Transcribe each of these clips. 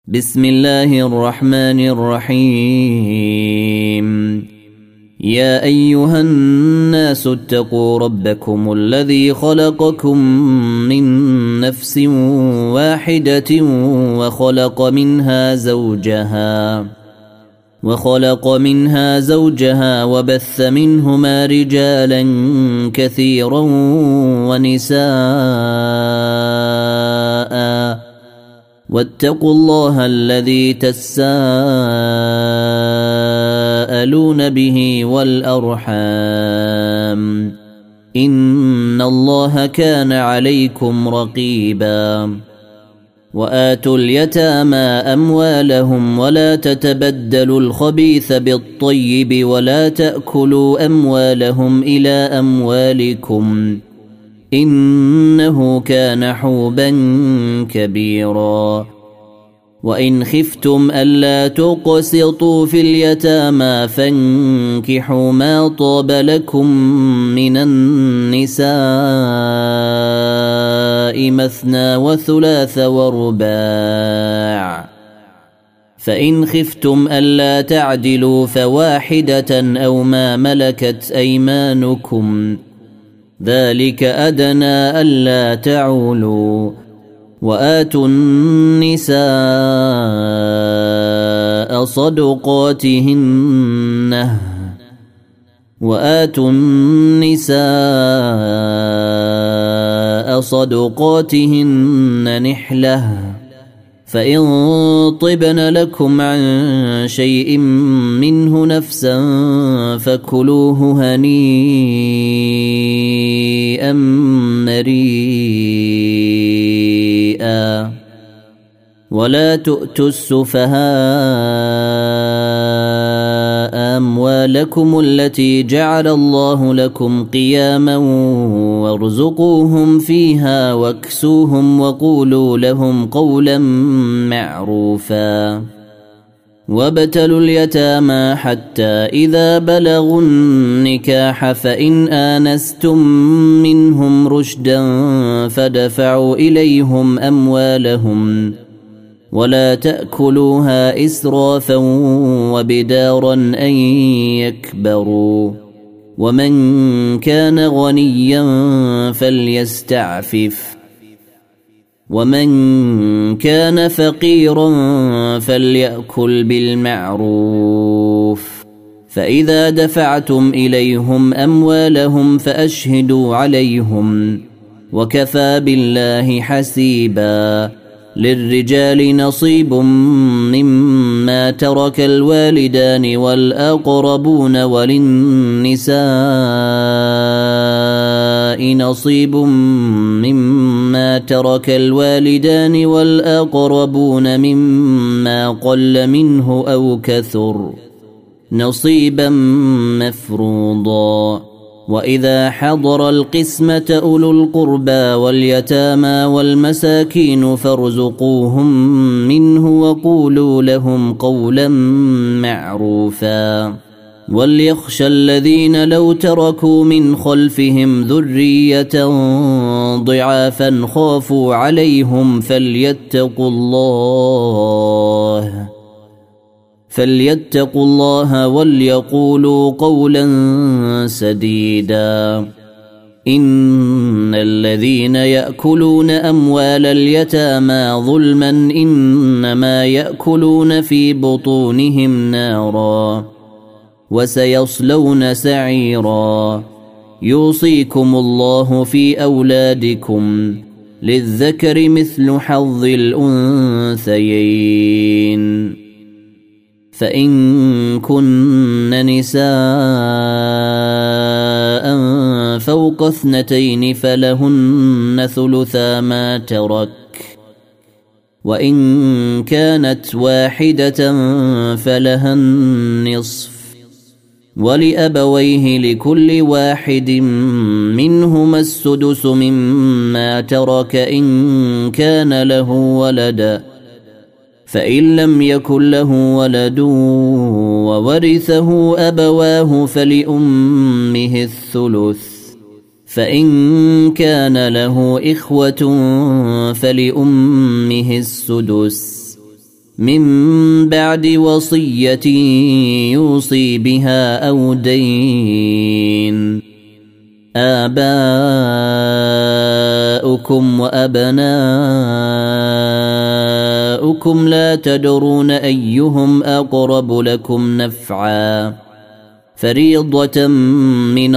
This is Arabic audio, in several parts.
بسم الله الرحمن الرحيم. يا أيها الناس اتقوا ربكم الذي خلقكم من نفس واحدة وخلق منها زوجها وبث منهما رجالا كثيرا ونساء واتقوا الله الذي تساءلون به والأرحام إن الله كان عليكم رقيبا. وآتوا اليتامى أموالهم ولا تتبدلوا الخبيث بالطيب ولا تأكلوا أموالهم إلى أموالكم إنه كان حوبا كبيرا. وإن خفتم ألا تقسطوا في اليتامى فانكحوا ما طاب لكم من النساء مثنى وثلاث ورباع، فإن خفتم ألا تعدلوا فواحدة أو ما ملكت أيمانكم ذلك أدنى ألا تعولوا. وآتوا النساء صدقاتهن نحلة، فإن طبن لكم عن شيء منه نفسا فكلوه هنيئا مريئا. ولا تؤتوا السفهاء أموالكم التي جعل الله لكم قياما وارزقوهم فيها واكسوهم وقولوا لهم قولا معروفا. وابتلوا اليتامى حتى إذا بلغوا النكاح فإن آنستم منهم رشدا فدفعوا إليهم أموالهم ولا تأكلوها إسرافا وبدارا أن يكبروا. ومن كان غنيا فليستعفف ومن كان فقيرا فليأكل بالمعروف. فإذا دفعتم إليهم أموالهم فأشهدوا عليهم وكفى بالله حسيبا. للرجال نصيب مما ترك الوالدان والأقربون وللنساء نصيب مما ترك الوالدان والأقربون مما قل منه أو كثر نصيبا مفروضا. وإذا حضر القسمة أولو القربى واليتامى والمساكين فارزقوهم منه وقولوا لهم قولا معروفا. وليخشى الذين لو تركوا من خلفهم ذرية ضعافا خافوا عليهم فليتقوا الله وليقولوا قولا سديدا. إن الذين يأكلون أموال اليتامى ظلما إنما يأكلون في بطونهم نارا وسيصلون سعيرا. يوصيكم الله في أولادكم للذكر مثل حظ الأنثيين. فإن كن نساء فوق 2 فلهن ثلثا ما ترك، وإن كانت واحدة فلها النصف، ولأبويه لكل واحد منهما السدس مما ترك إن كان له ولد، فإن لم يكن له ولد وورثه أبواه فلأمه الثلث، فإن كان له إخوة فلأمه السدس، من بعد وصية يوصي بها أو دين. آباؤكم وأبناؤكم لا تدرون أيهم أقرب لكم نفعا فريضة من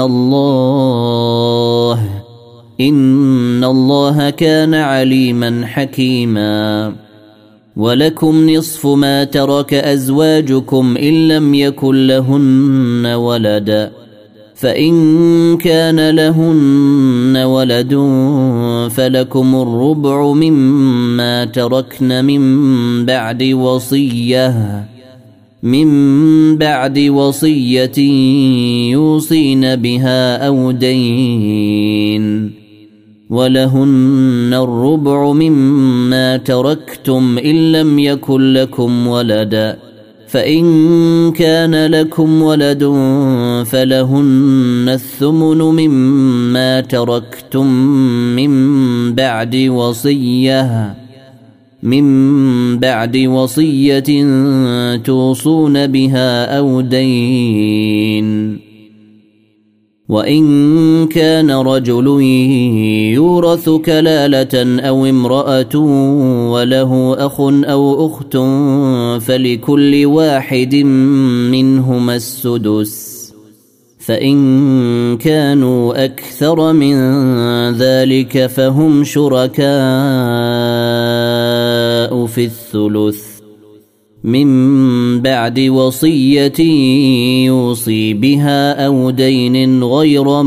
الله إن الله كان عليما حكيما. ولكم نصف ما ترك أزواجكم إن لم يكن لهن ولد فإن كان لهن ولد فلكم الربع مما تركن من بعد وصية يوصين بها أو دين. ولهن الربع مما تركتم إن لم يكن لكم ولد فإن كان لكم ولد فلهن الثمن مما تركتم من بعد وصية توصون بها أو دين. وإن كان رجل يورث كلالة أو امرأة وله أخ أو أخت فلكل واحد منهما السدس فإن كانوا أكثر من ذلك فهم شركاء في الثلث من بعد وصية يوصي بها أو دين غير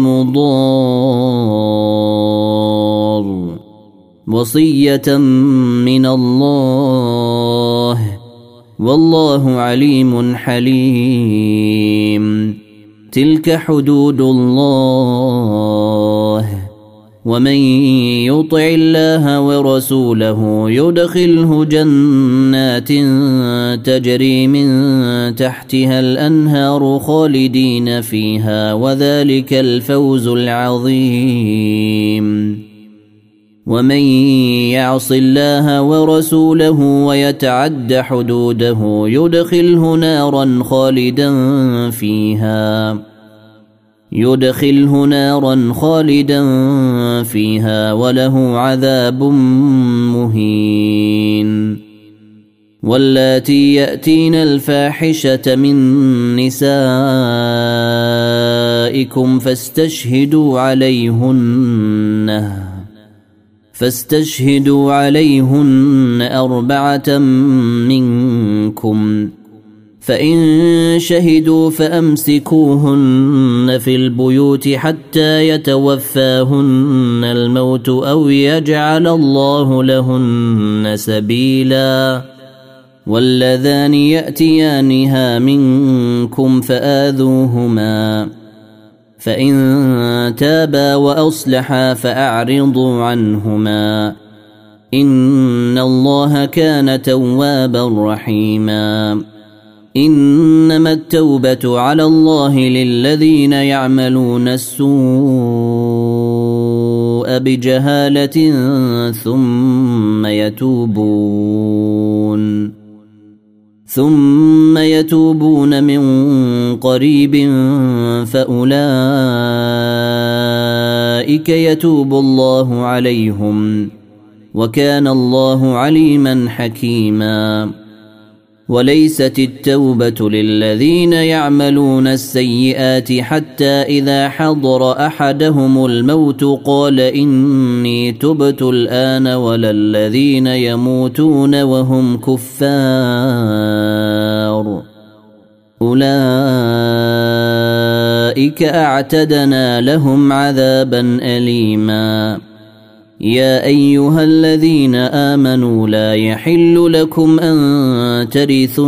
مضار وصية من الله والله عليم حليم. تلك حدود الله ومن يطع الله ورسوله يدخله جنات تجري من تحتها الأنهار خالدين فيها وذلك الفوز العظيم. ومن يعص الله ورسوله ويتعد حدوده يدخله نارا خالدا فيها وله عذاب مهين. واللاتي يأتين الفاحشة من نسائكم فاستشهدوا عليهن 4 منكم فإن شهدوا فأمسكوهن في البيوت حتى يتوفاهن الموت أو يجعل الله لهن سبيلا. واللذان يأتيانها منكم فآذوهما فإن تابا وأصلحا فأعرضوا عنهما إن الله كان توابا رحيما. إنما التوبة على الله للذين يعملون السوء بجهالة ثم يتوبون من قريب فأولئك يتوب الله عليهم وكان الله عليما حكيما. وليست التوبة للذين يعملون السيئات حتى إذا حضر أحدهم الموت قال إني تبت الآن ولا الذين يموتون وهم كفار أولئك أعتدنا لهم عذابا أليما. يا أيها الذين آمنوا لا يحل لكم أن ترثوا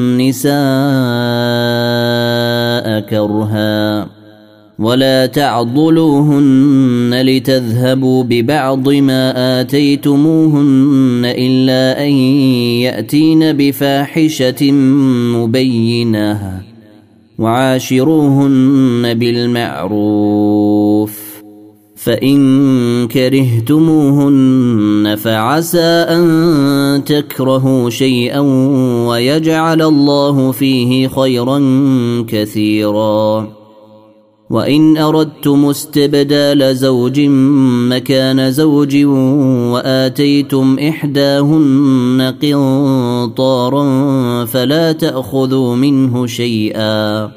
النساء كرها ولا تعضلوهن لتذهبوا ببعض ما آتيتموهن إلا أن يأتين بفاحشة مبينة وعاشروهن بالمعروف فإن كرهتموهن فعسى أن تكرهوا شيئا ويجعل الله فيه خيرا كثيرا. وإن أردتم استبدال زوج مكان زوج وآتيتم إحداهن قنطارا فلا تأخذوا منه شيئا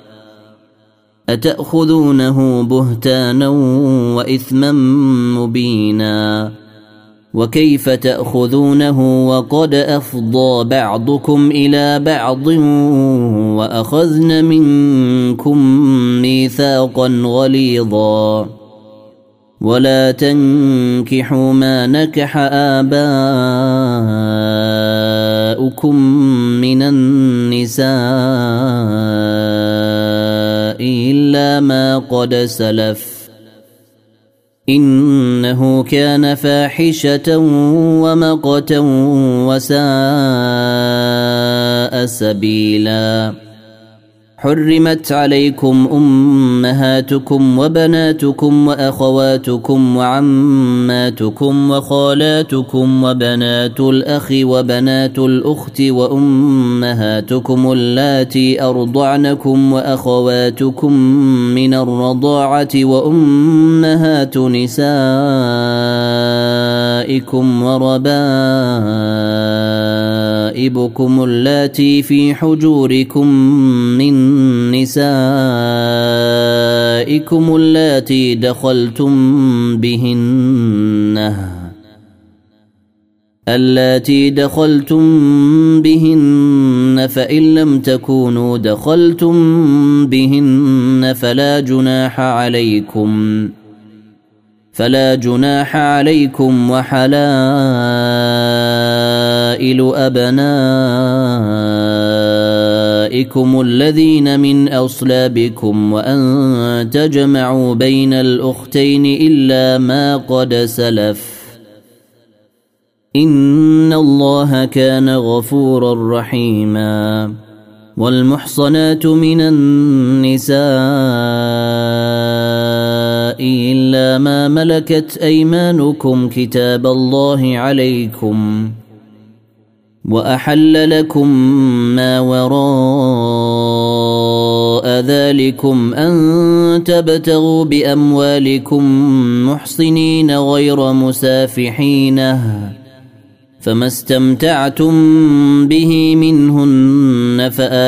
أتأخذونه بهتانا وإثما مبينا. وكيف تأخذونه وقد أفضى بعضكم إلى بعض وأخذن منكم ميثاقا غليظا. ولا تنكحوا ما نكح آباؤكم من النساء إلا ما قد سلف إنه كان فاحشة ومقتا وساء سبيلا. حرمت عليكم أمهاتكم وبناتكم وأخواتكم وعماتكم وخالاتكم وبنات الأخ وبنات الأخت وأمهاتكم اللاتي أرضعنكم وأخواتكم من الرضاعة وأمهات نسائكم وربائبكم اللاتي في حجوركم من نسائكم اللاتي دخلتم بهن فإن لم تكونوا دخلتم بهن فلا جناح عليكم وحلائل أبنائكم الذين من أصلابكم وأن تجمعوا بين الأختين إلا ما قد سلف إن الله كان غفورا رحيما. والمحصنات من النساء إلا ما ملكت أيمانكم كتاب الله عليكم وأحل لكم ما وراء ذلكم أن تبتغوا بأموالكم محصنين غير مسافحين فما استمتعتم به منهن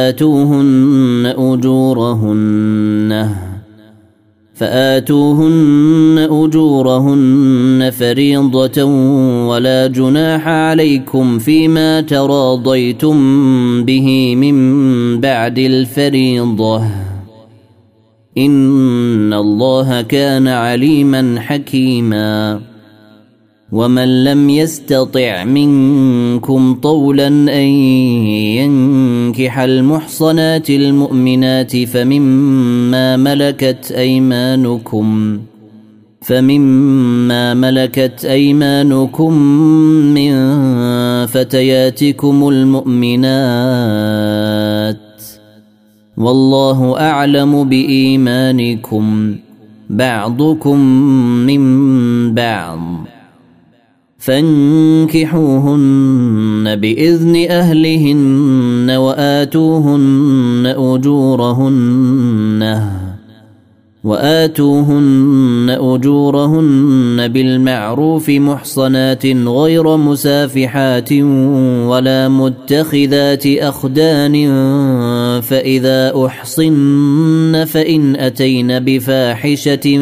فآتوهن أجورهن فريضة ولا جناح عليكم فيما تراضيتم به من بعد الفريضة إن الله كان عليما حكيما. ومن لم يستطع منكم طولا أن ينكح المحصنات المؤمنات فمما ملكت أيمانكم من فتياتكم المؤمنات والله أعلم بإيمانكم بعضكم من بعض فانكحوهن بإذن أهلهن وآتوهن أجورهن بالمعروف محصنات غير مسافحات ولا متخذات أخدان فإذا أحصن فإن أتين بفاحشة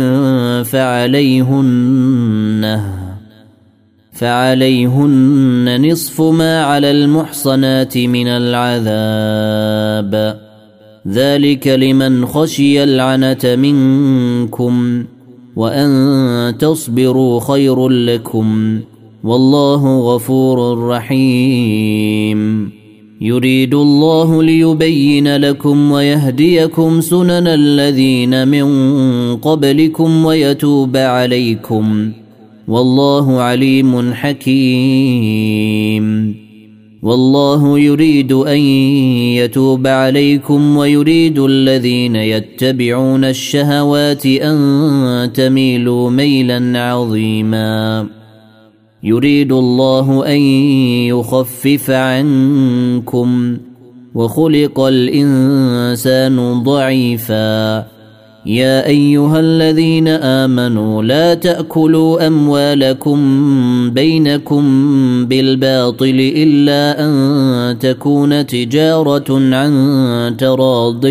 فعليهن نصف ما على المحصنات من العذاب ذلك لمن خشي العنة منكم وأن تصبروا خير لكم والله غفور رحيم. يريد الله ليبين لكم ويهديكم سنن الذين من قبلكم ويتوب عليكم والله عليم حكيم. والله يريد أن يتوب عليكم ويريد الذين يتبعون الشهوات أن تميلوا ميلا عظيما يريد الله أن يخفف عنكم وخلق الإنسان ضعيفا يا أيها الذين آمنوا لا تأكلوا أموالكم بينكم بالباطل إلا أن تكون تجارة عن تراض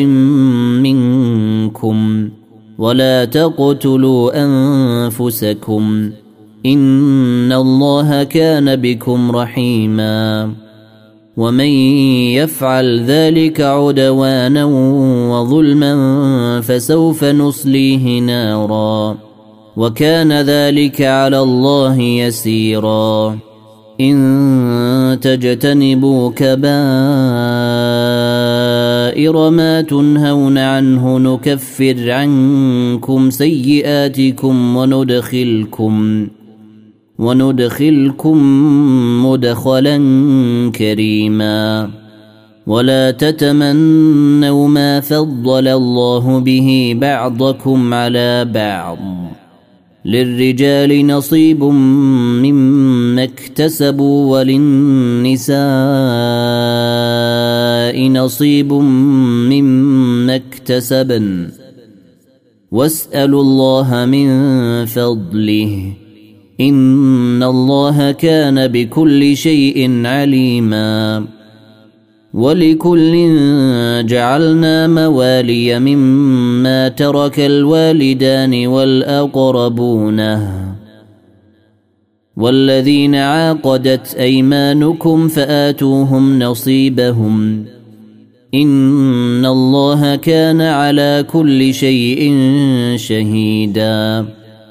منكم ولا تقتلوا أنفسكم إن الله كان بكم رحيما ومن يفعل ذلك عدوانا وظلما فسوف نصليه نارا وكان ذلك على الله يسيرا إن تجتنبوا كبائر ما تنهون عنه نكفر عنكم سيئاتكم وندخلكم مدخلا كريما ولا تتمنوا ما فضل الله به بعضكم على بعض للرجال نصيب مما اكتسبوا وللنساء نصيب مما اكتسبن واسألوا الله من فضله إن الله كان بكل شيء عليما ولكل جعلنا موالي مما ترك الوالدان والأقربون والذين عاقدت أيمانكم فآتوهم نصيبهم إن الله كان على كل شيء شهيدا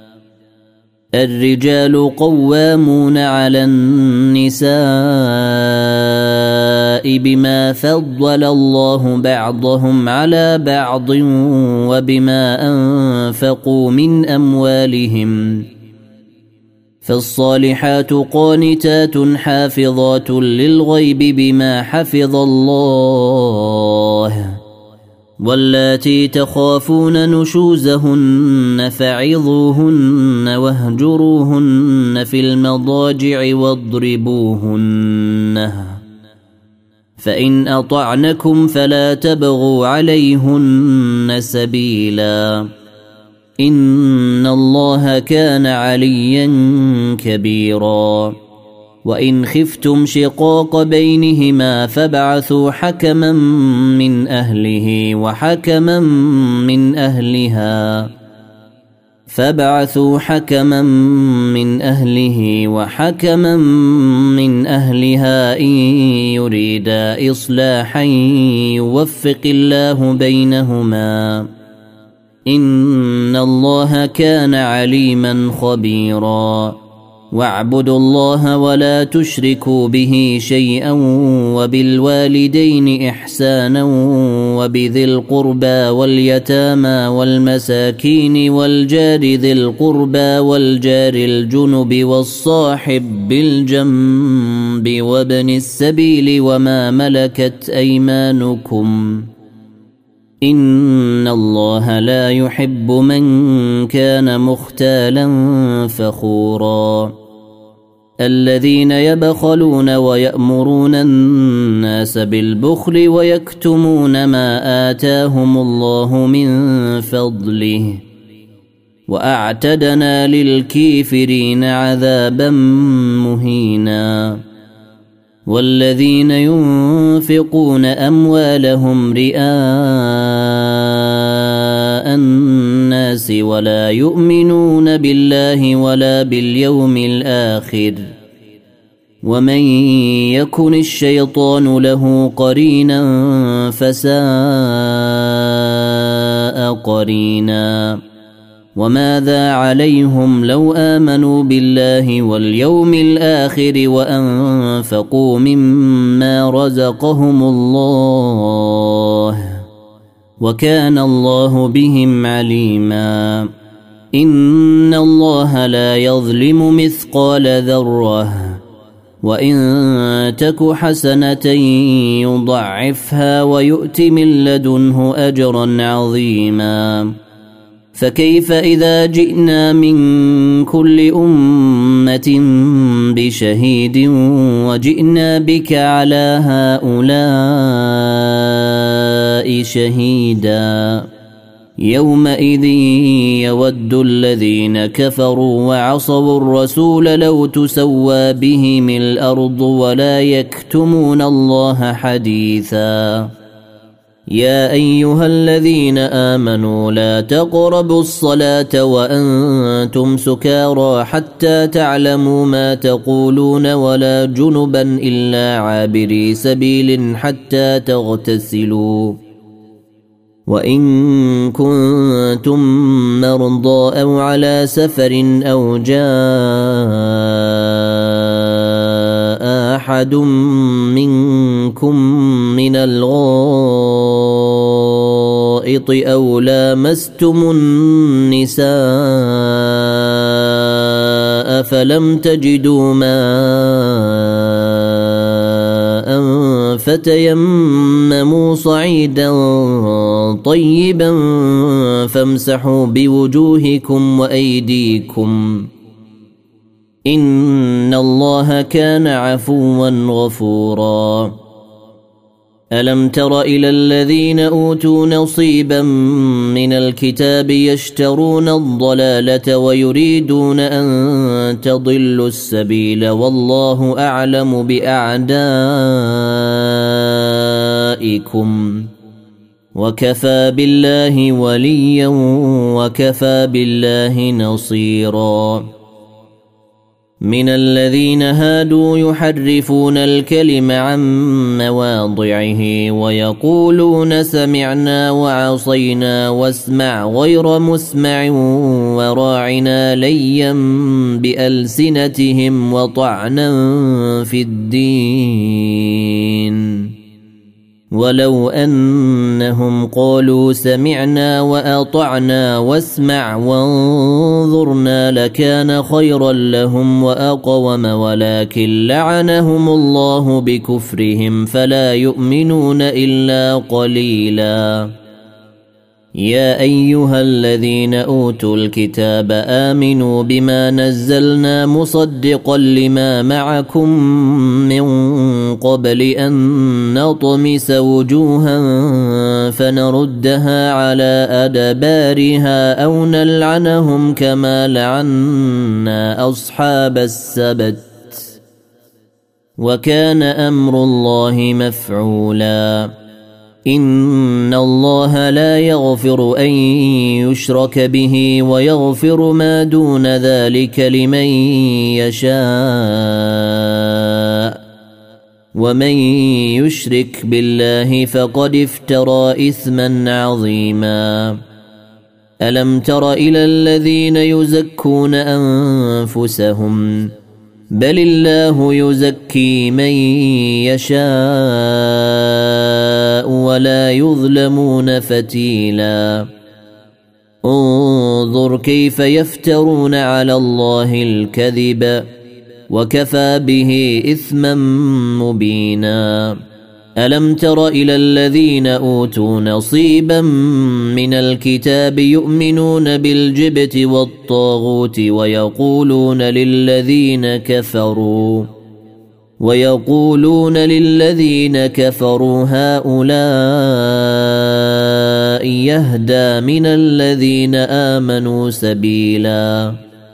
الرجال قوامون على النساء بما فضل الله بعضهم على بعض وبما أنفقوا من أموالهم فالصالحات قانتات حافظات للغيب بما حفظ الله واللاتي تخافون نشوزهن فعظوهن واهجروهن في المضاجع واضربوهن فإن أطعنكم فلا تبغوا عليهن سبيلا إن الله كان عليا كبيرا وإن خفتم شقاق بينهما فابعثوا حكما من أهله وحكما من أهلها إن يريدا إصلاحا يوفق الله بينهما إن الله كان عليما خبيرا واعبدوا الله ولا تشركوا به شيئا وبالوالدين إحسانا وبذي القربى واليتامى والمساكين والجار ذي القربى والجار الجنب والصاحب بالجنب وابن السبيل وما ملكت أيمانكم إن الله لا يحب من كان مختالا فخورا الذين يبخلون ويأمرون الناس بالبخل ويكتمون ما آتاهم الله من فضله وأعتدنا للكافرين عذابا مهينا والذين ينفقون أموالهم رئاء الناس ولا يؤمنون بالله ولا باليوم الآخر ومن يكن الشيطان له قرينا فساء قرينا وماذا عليهم لو آمنوا بالله واليوم الآخر وأنفقوا مما رزقهم الله وكان الله بهم عليما إن الله لا يظلم مثقال ذرة وإن تك حسنة يضعفها ويؤت من لدنه أجرا عظيما فكيف إذا جئنا من كل أمة بشهيد وجئنا بك على هؤلاء شهيدا يومئذ يود الذين كفروا وعصوا الرسول لو تسوى بهم الأرض ولا يكتمون الله حديثا يا أيها الذين آمنوا لا تقربوا الصلاة وأنتم سكارى حتى تعلموا ما تقولون ولا جنبا إلا عابري سبيل حتى تغتسلوا وإن كنتم مرضى أو على سفر أو جاء أحد منكم من الغائط أو لامستم النساء فلم تجدوا ماء فتيمموا صعيدا طيبا فامسحوا بوجوهكم وأيديكم إن الله كان عفوا غفورا ألم تر إلى الذين أوتوا نصيبا من الكتاب يشترون الضلالة ويريدون أن تضلوا السبيل والله أعلم بأعدائكم وكفى بالله وليا وكفى بالله نصيرا من الذين هادوا يحرفون الكلم عن مواضعه ويقولون سمعنا وعصينا واسمع غير مسمع وراعنا ليا بألسنتهم وطعنا في الدين ولو أنهم قالوا سمعنا وأطعنا واسمع وانظرنا لكان خيرا لهم وأقوم ولكن لعنهم الله بكفرهم فلا يؤمنون إلا قليلا يا أيها الذين أوتوا الكتاب آمنوا بما نزلنا مصدقا لما معكم من قبل أن نطمس وجوها فنردها على أدبارها أو نلعنهم كما لعنا أصحاب السبت وكان أمر الله مفعولا إن الله لا يغفر أن يشرك به ويغفر ما دون ذلك لمن يشاء ومن يشرك بالله فقد افترى إثما عظيما ألم تر إلى الذين يزكون أنفسهم بل الله يزكي من يشاء ولا يظلمون فتيلا انظر كيف يفترون على الله الكذب وكفى به إثما مبينا ألم تر إلى الذين أوتوا نصيبا من الكتاب يؤمنون بالجبت والطاغوت ويقولون للذين كفروا هؤلاء يهدى من الذين آمنوا سبيلا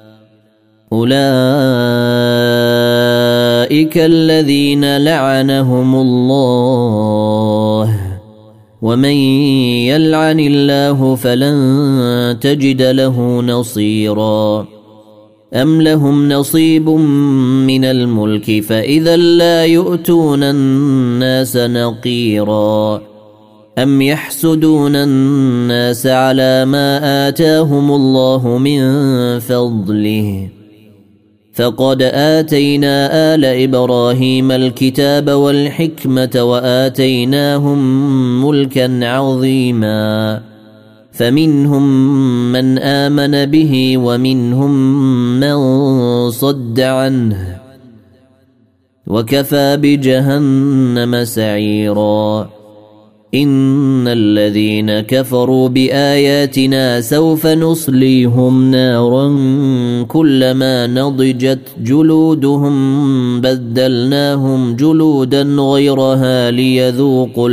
أولئك الذين لعنهم الله ومن يلعن الله فلن تجد له نصيرا أم لهم نصيب من الملك فإذا لا يؤتون الناس نقيرا أم يحسدون الناس على ما آتاهم الله من فضله فقد آتينا آل إبراهيم الكتاب والحكمة وآتيناهم ملكا عظيما فمنهم من آمن به ومنهم من صد عنه وكفى بجهنم سعيرا إن الذين كفروا بآياتنا سوف نصليهم نارا كلما نضجت جلودهم بدلناهم جلودا غيرها ليذوقوا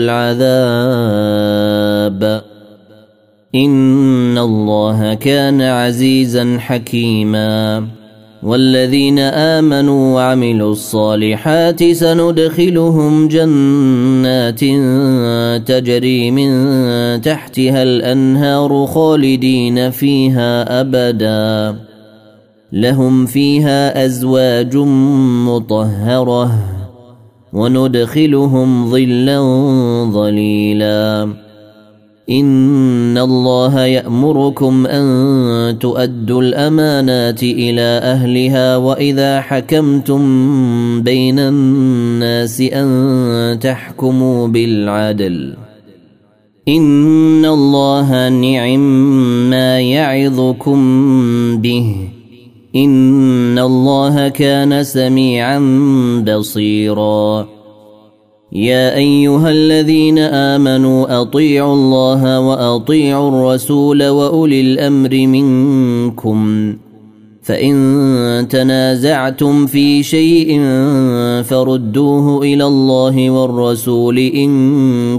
العذاب إن الله كان عزيزا حكيما والذين آمنوا وعملوا الصالحات سندخلهم جنات تجري من تحتها الأنهار خالدين فيها أبدا لهم فيها أزواج مطهرة وندخلهم ظلا ظليلا إن الله يأمركم أن تؤدوا الأمانات إلى أهلها وإذا حكمتم بين الناس أن تحكموا بالعدل إن الله نعم ما يعظكم به إن الله كان سميعا بصيرا يا أيها الذين آمنوا أطيعوا الله وأطيعوا الرسول وأولي الأمر منكم فإن تنازعتم في شيء فردوه إلى الله والرسول إن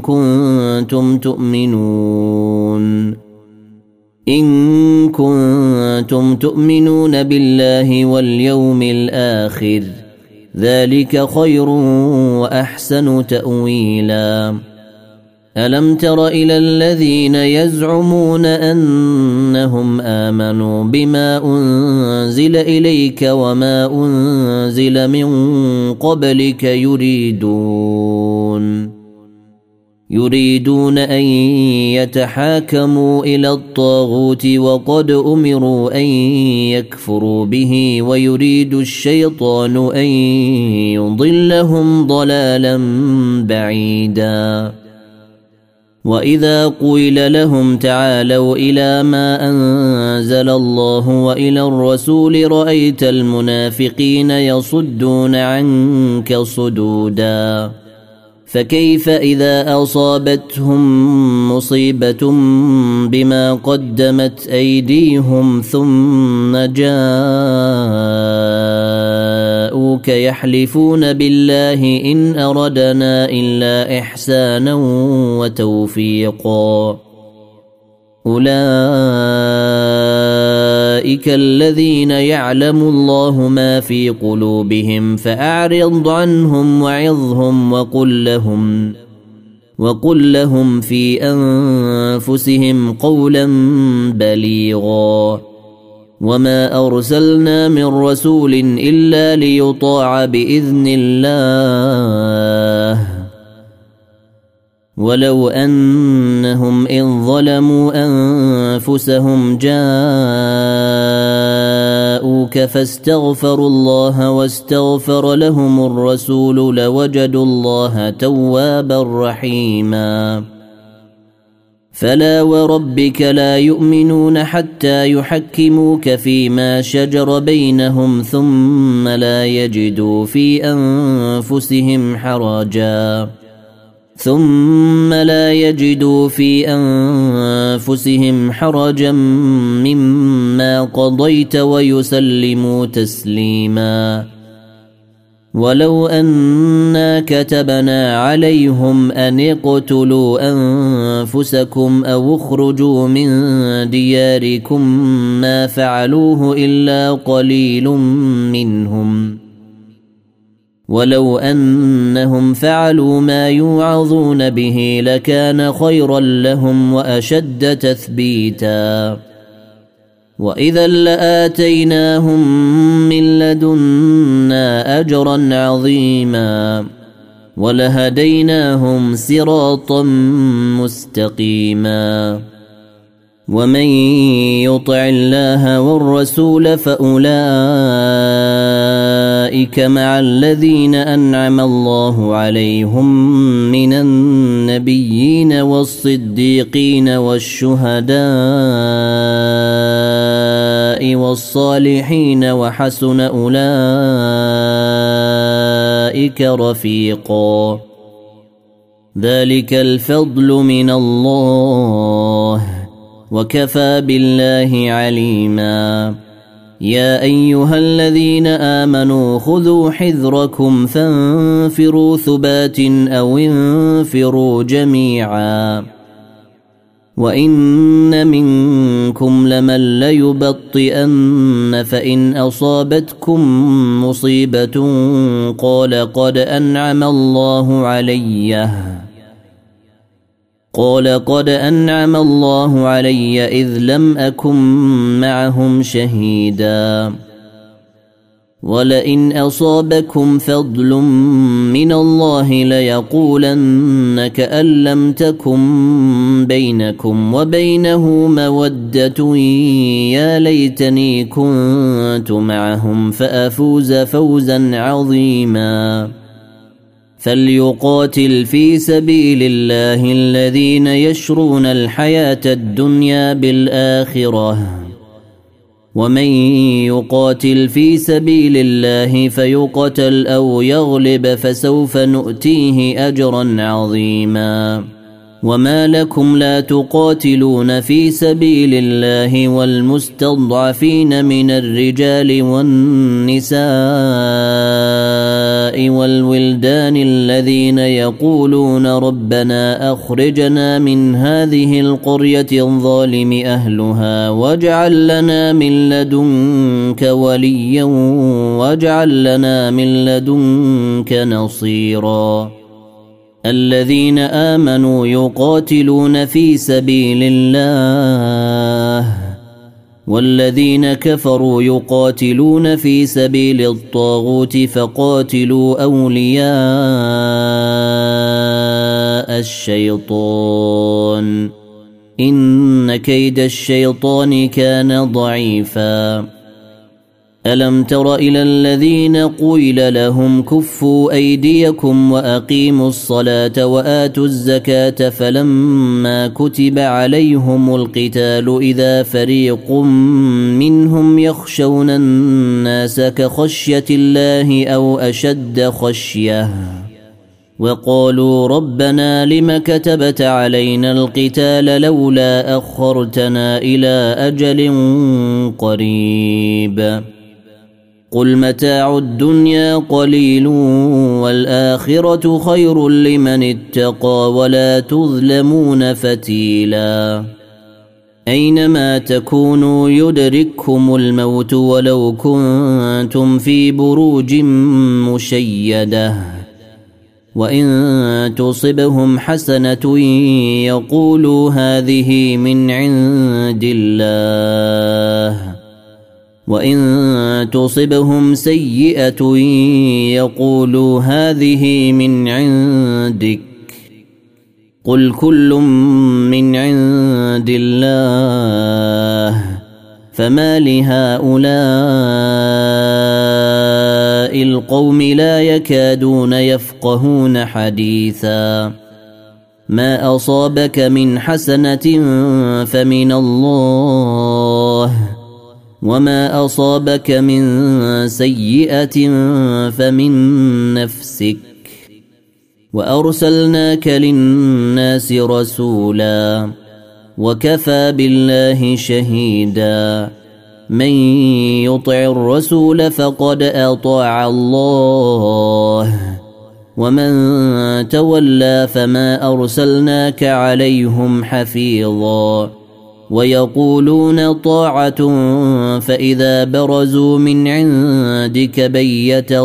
كنتم تؤمنون بالله واليوم الآخر ذلك خير وأحسن تأويلا ألم تر إلى الذين يزعمون أنهم آمنوا بما أنزل إليك وما أنزل من قبلك يريدون أن يتحاكموا إلى الطاغوت وقد أمروا أن يكفروا به ويريد الشيطان أن يضلهم ضلالا بعيدا وإذا قيل لهم تعالوا إلى ما أنزل الله وإلى الرسول رأيت المنافقين يصدون عنك صدودا فكيف إذا أصابتهم مصيبة بما قدمت أيديهم ثم جاءوك يحلفون بالله إن أردنا إلا إحسانا وتوفيقا أولئك الذين يعلم الله ما في قلوبهم فأعرض عنهم وعظهم وقل لهم في أنفسهم قولا بليغا وما أرسلنا من رسول إلا ليطاع بإذن الله ولو أنهم إن ظلموا أنفسهم جاءوك فاستغفروا الله واستغفر لهم الرسول لوجدوا الله توابا رحيما فلا وربك لا يؤمنون حتى يحكموك فيما شجر بينهم ثم لا يجدوا في أنفسهم حرجا مما قضيت ويسلموا تسليما ولو أنا كتبنا عليهم أن اقتلوا أنفسكم أو اخرجوا من دياركم ما فعلوه إلا قليل منهم ولو أنهم فعلوا ما يوعظون به لكان خيرا لهم وأشد تثبيتا وإذا لآتيناهم من لدنا أجرا عظيما ولهديناهم صراطا مستقيما ومن يطع الله والرسول فأولئك مع الذين أنعم الله عليهم من النبيين والصديقين والشهداء والصالحين وحسن أولئك أولئك رفيقا ذلك الفضل من الله وكفى بالله عليما يا أيها الذين آمنوا خذوا حذركم فانفروا ثبات أو انفروا جميعا وإن منكم لمن ليبطئن فإن أصابتكم مصيبة قال قد أنعم الله علي إذ لم أكن معهم شهيدا ولئن أصابكم فضل من الله ليقولن كأن لم تكن بينكم وبينه مودة يا ليتني كنت معهم فأفوز فوزا عظيما فليقاتل في سبيل الله الذين يشرون الحياة الدنيا بالآخرة ومن يقاتل في سبيل الله فيقتل أو يغلب فسوف نؤتيه أجرا عظيما وما لكم لا تقاتلون في سبيل الله والمستضعفين من الرجال والنساء والولدان الذين يقولون ربنا أخرجنا من هذه القرية الظالم أهلها واجعل لنا من لدنك وليا واجعل لنا من لدنك نصيرا الذين آمنوا يقاتلون في سبيل الله والذين كفروا يقاتلون في سبيل الطاغوت فقاتلوا أولياء الشيطان إن كيد الشيطان كان ضعيفا ألم تر إلى الذين قيل لهم كفوا أيديكم وأقيموا الصلاة وآتوا الزكاة فلما كتب عليهم القتال إذا فريق منهم يخشون الناس كخشية الله أو أشد خشية وقالوا ربنا لم كتبت علينا القتال لولا أخرتنا إلى أجل قريب قل متاع الدنيا قليل والآخرة خير لمن اتقى ولا تظلمون فتيلا أينما تكونوا يدرككم الموت ولو كنتم في بروج مشيدة وإن تصبهم حسنة يقولوا هذه من عند الله وإن تصبهم سيئة يقولوا هذه من عندك قل كل من عند الله فما لهؤلاء القوم لا يكادون يفقهون حديثا ما أصابك من حسنة فمن الله وما أصابك من سيئة فمن نفسك وأرسلناك للناس رسولا وكفى بالله شهيدا من يطع الرسول فقد أطاع الله ومن تولى فما أرسلناك عليهم حفيظا ويقولون طاعة فإذا برزوا من عندك بيت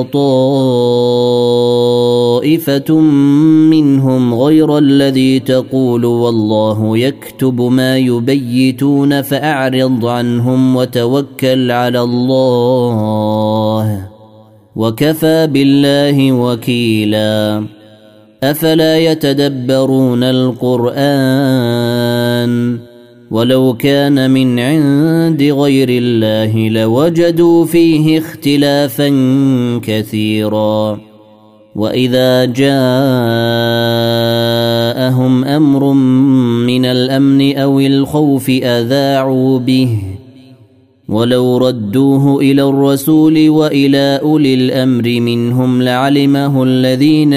طائفة منهم غير الذي تقول والله يكتب ما يبيتون فأعرض عنهم وتوكل على الله وكفى بالله وكيلا أفلا يتدبرون القرآن ولو كان من عند غير الله لوجدوا فيه اختلافا كثيرا وإذا جاءهم أمر من الأمن أو الخوف أذاعوا به ولو ردوه إلى الرسول وإلى أولي الأمر منهم لعلمه الذين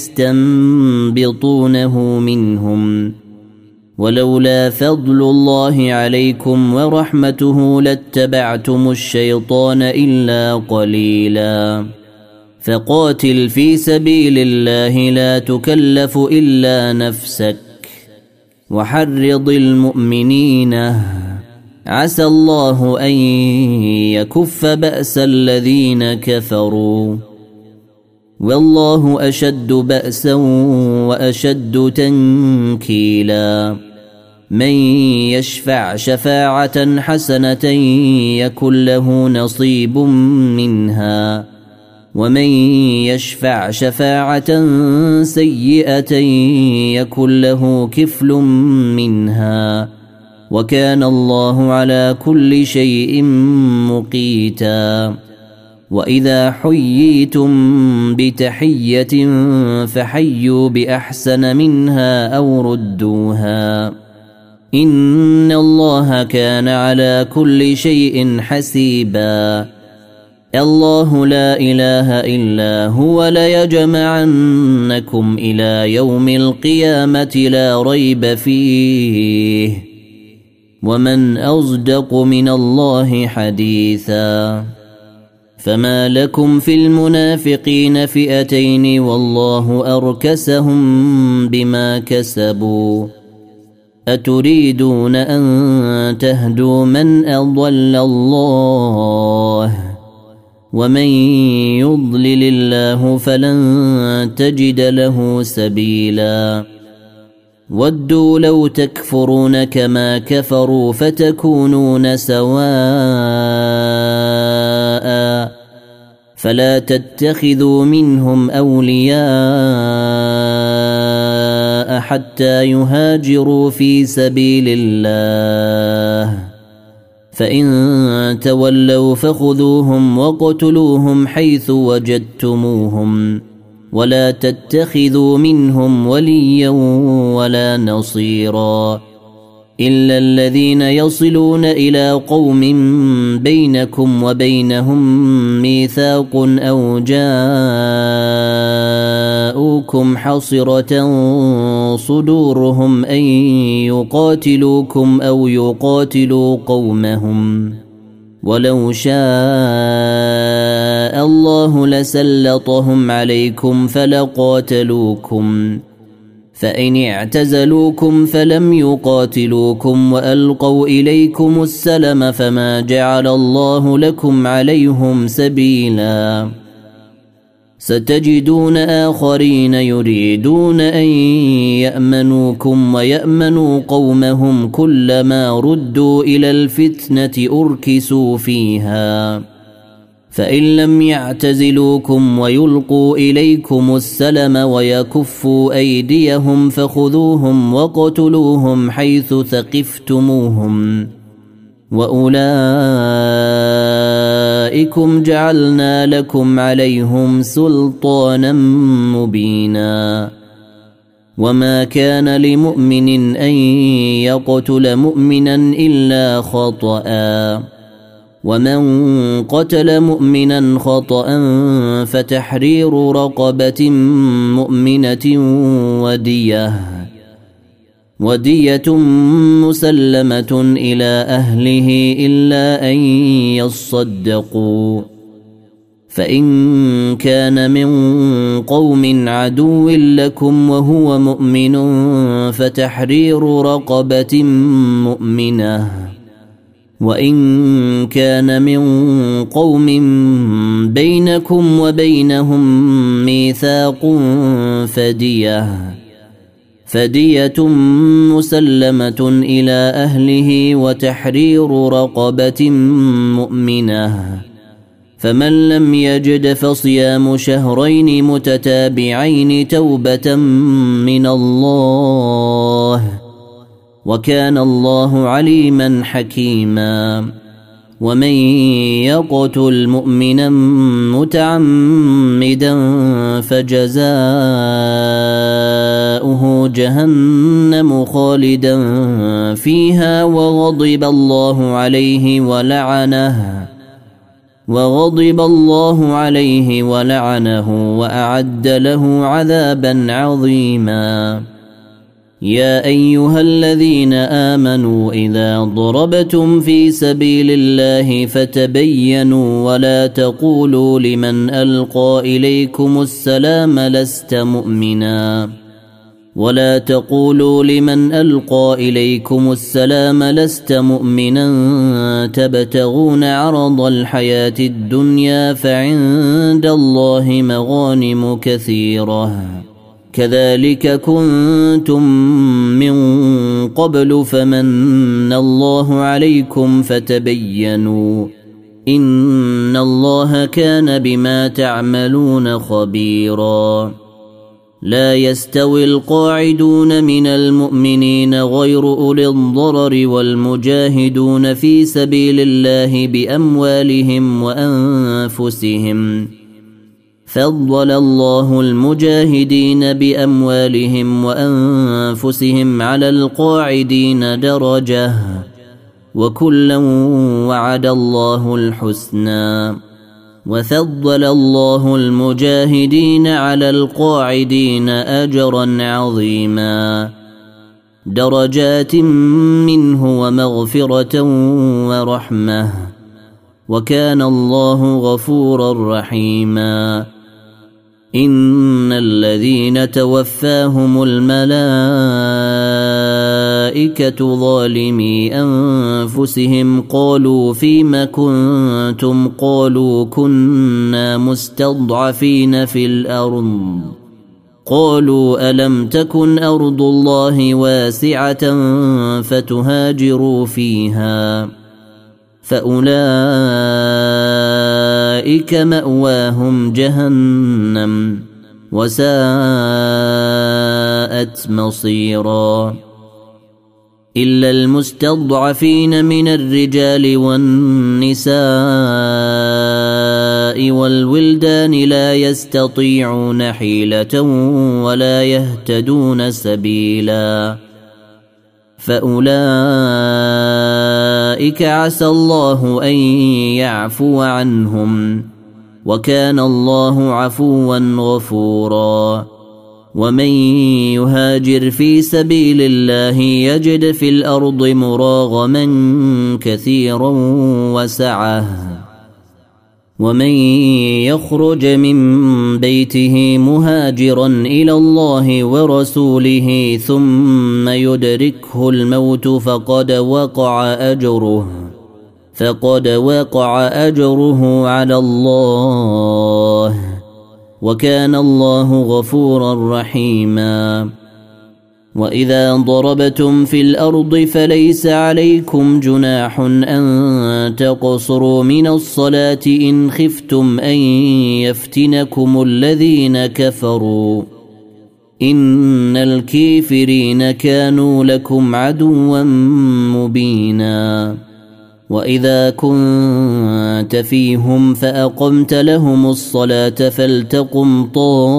يستنبطونه منهم ولولا فضل الله عليكم ورحمته لاتبعتم الشيطان إلا قليلا فقاتل في سبيل الله لا تكلف إلا نفسك وحرض المؤمنين عسى الله أن يكف بأس الذين كفروا والله أشد بأسا وأشد تنكيلا من يشفع شفاعة حسنة يكن له نصيب منها ومن يشفع شفاعة سيئة يكن له كفل منها وكان الله على كل شيء مقيتا وإذا حييتم بتحية فحيوا بأحسن منها أو ردوها إن الله كان على كل شيء حسيبا الله لا إله إلا هو ليجمعنكم إلى يوم القيامة لا ريب فيه ومن أصدق من الله حديثا فما لكم في المنافقين فئتين والله أركسهم بما كسبوا أتريدون أن تهدوا من أضل الله ومن يضلل الله فلن تجد له سبيلا ودوا لو تكفرون كما كفروا فتكونون سواء فلا تتخذوا منهم أولياء حتى يهاجروا في سبيل الله فإن تولوا فخذوهم وقتلوهم حيث وجدتموهم ولا تتخذوا منهم وليا ولا نصيرا إلا الذين يصلون إلى قوم بينكم وبينهم ميثاق أو جاءوكم حصرة صدورهم أن يقاتلوكم أو يقاتلوا قومهم ولو شاء الله لسلطهم عليكم فلقاتلوكم فإن اعتزلوكم فلم يقاتلوكم وألقوا إليكم السلم فما جعل الله لكم عليهم سبيلا ستجدون آخرين يريدون أن يأمنوكم ويأمنوا قومهم كلما ردوا إلى الفتنة أركسوا فيها فإن لم يعتزلوكم ويلقوا إليكم السلم ويكفوا أيديهم فخذوهم وقتلوهم حيث ثقفتموهم وأولئكم جعلنا لكم عليهم سلطانا مبينا وما كان لمؤمن أن يقتل مؤمنا إلا خطأ ومن قتل مؤمنا خطأ فتحرير رقبة مؤمنة ودية مسلمة إلى أهله إلا أن يصدقوا فإن كان من قوم عدو لكم وهو مؤمن فتحرير رقبة مؤمنة وإن كان من قوم بينكم وبينهم ميثاق فدية مسلمة إلى أهله وتحرير رقبة مؤمنة فمن لم يجد فصيام شهرين متتابعين توبة من الله وكان الله عليما حكيما ومن يقتل مؤمنا متعمدا فجزاؤه جهنم خالدا فيها وغضب الله عليه ولعنه وأعد له عذابا عظيما. يا أيها الذين آمنوا إذا ضربتم في سبيل الله فتبينوا ولا تقولوا لمن ألقى إليكم السلام لست مؤمنا تبتغون عرض الحياة الدنيا فعند الله مغانم كثيرة كذلك كنتم من قبل فمن الله عليكم فتبينوا إن الله كان بما تعملون خبيرا. لا يستوي القاعدون من المؤمنين غير أولي الضرر والمجاهدون في سبيل الله بأموالهم وأنفسهم فضل الله المجاهدين بأموالهم وأنفسهم على القاعدين درجة وكلا وعد الله الحسنى وفضل الله المجاهدين على القاعدين أجرا عظيما درجات منه ومغفرة ورحمة وكان الله غفورا رحيما. إن الذين توفاهم الملائكة ظالمي أنفسهم قالوا فيم كنتم قالوا كنا مستضعفين في الأرض قالوا ألم تكن أرض الله واسعة فتهاجروا فيها فأولئك مأواهم جهنم وساءت مصيرا. إلا المستضعفين من الرجال والنساء والولدان لا يستطيعون حيلة ولا يهتدون سبيلا فأولئك عسى الله أن يعفو عنهم وكان الله عفوا غفورا. ومن يهاجر في سبيل الله يجد في الأرض مراغما كثيرا وسعة ومن يخرج من بيته مهاجرا إلى الله ورسوله ثم يدركه الموت فقد وقع أجره على الله وكان الله غفورا رحيما. وإذا ضربتم في الأرض فليس عليكم جناح أن تقصروا من الصلاة إن خفتم أن يفتنكم الذين كفروا إن الكافرين كانوا لكم عدوا مبينا. وإذا كنت فيهم فأقمت لهم الصلاة فلتقم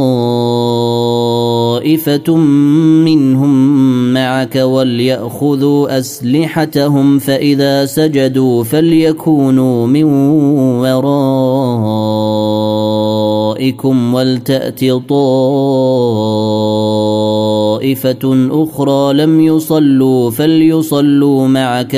طائفة منهم معك وليأخذوا أسلحتهم فإذا سجدوا فليكونوا من ورائكم ولتأت طائفة أخرى لم يصلوا فليصلوا معك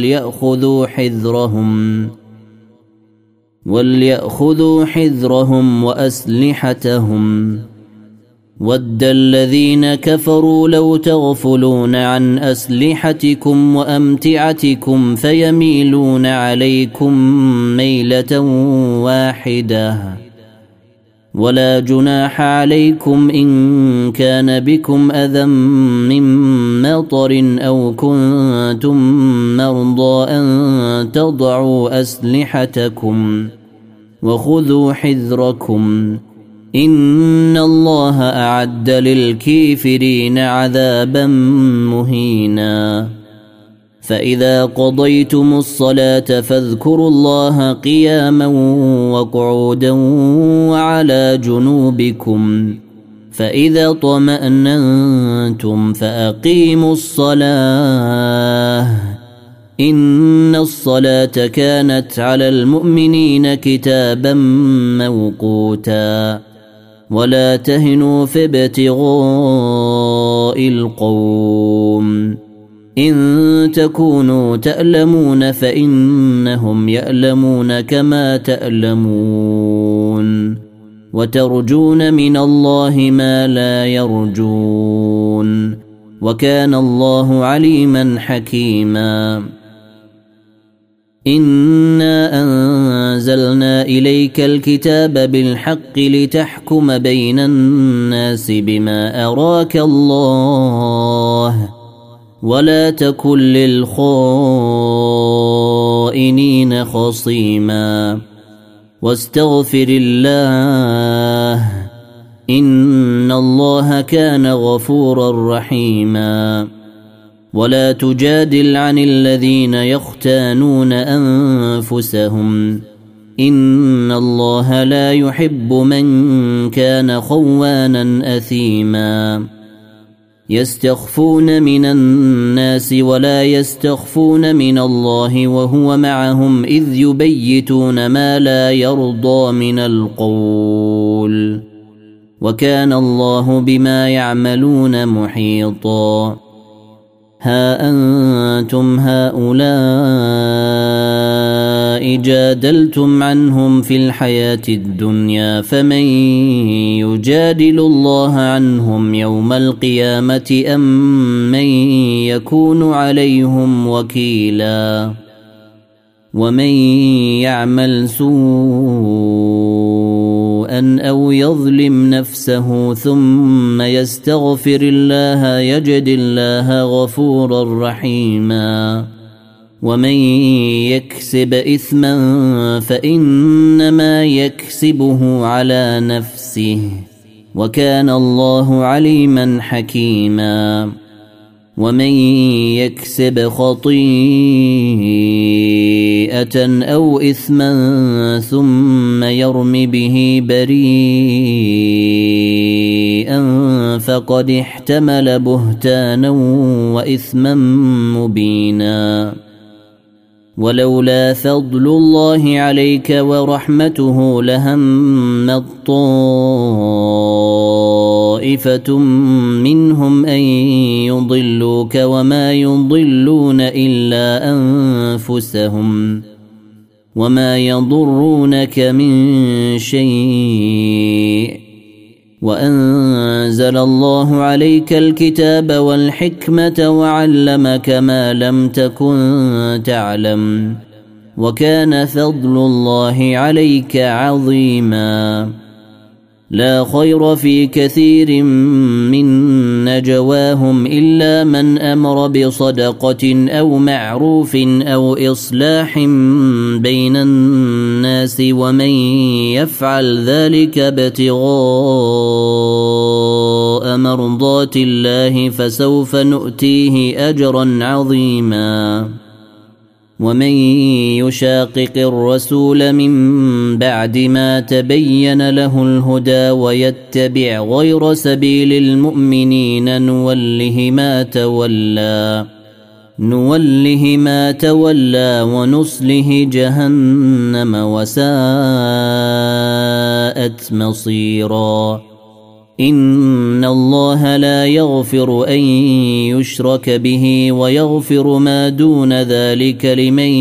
وليأخذوا حذرهم وأسلحتهم. ود الذين كفروا لو تغفلون عن أسلحتكم وأمتعتكم فيميلون عليكم ميلة واحدة ولا جناح عليكم إن كان بكم أذى من مطر أو كنتم مرضى أن تضعوا أسلحتكم وخذوا حذركم إن الله أعد للكافرين عذابا مهينا. فإذا قضيتم الصلاة فاذكروا الله قياما وقعودا وعلى جنوبكم فإذا طمأننتم فأقيموا الصلاة إن الصلاة كانت على المؤمنين كتابا موقوتا ولا تهنوا في ابتغاء القوم إن تكونوا تألمون فإنهم يألمون كما تألمون وترجون من الله ما لا يرجون وكان الله عليما حكيما إنا أنزلنا إليك الكتاب بالحق لتحكم بين الناس بما أراك الله ولا تكن للخائنين خصيما واستغفر الله إن الله كان غفورا رحيما ولا تجادل عن الذين يختانون أنفسهم إن الله لا يحب من كان خوانا أثيما يستخفون من الناس ولا يستخفون من الله وهو معهم إذ يبيتون ما لا يرضى من القول وكان الله بما يعملون محيطا ها أنتم هؤلاء جادلتم عنهم في الحياة الدنيا فمن يجادل الله عنهم يوم القيامة أم من يكون عليهم وكيلا ومن يعمل سوءا أو يظلم نفسه ثم يستغفر الله يجد الله غفورا رحيما ومن يكسب إثما فإنما يكسبه على نفسه وكان الله عليما حكيما ومن يكسب خطيئة أو إثما ثم يرم به بريئا فقد احتمل بهتانا وإثما مبينا ولولا فضل الله عليك ورحمته لهمت طائفة منهم أن يضلوك وما يضلون إلا أنفسهم وما يضرونك من شيء وأنزل الله عليك الكتاب والحكمة وعلمك ما لم تكن تعلم وكان فضل الله عليك عظيما لا خير في كثير من نجواهم إلا من أمر بصدقة أو معروف أو إصلاح بين الناس ومن يفعل ذلك ابتغاء مرضات الله فسوف نؤتيه أجرا عظيما ومن يشاقق الرسول من بعد ما تبين له الهدى ويتبع غير سبيل المؤمنين نوله ما تولى ونصله جهنم وساءت مصيرا إن الله لا يغفر أن يشرك به ويغفر ما دون ذلك لمن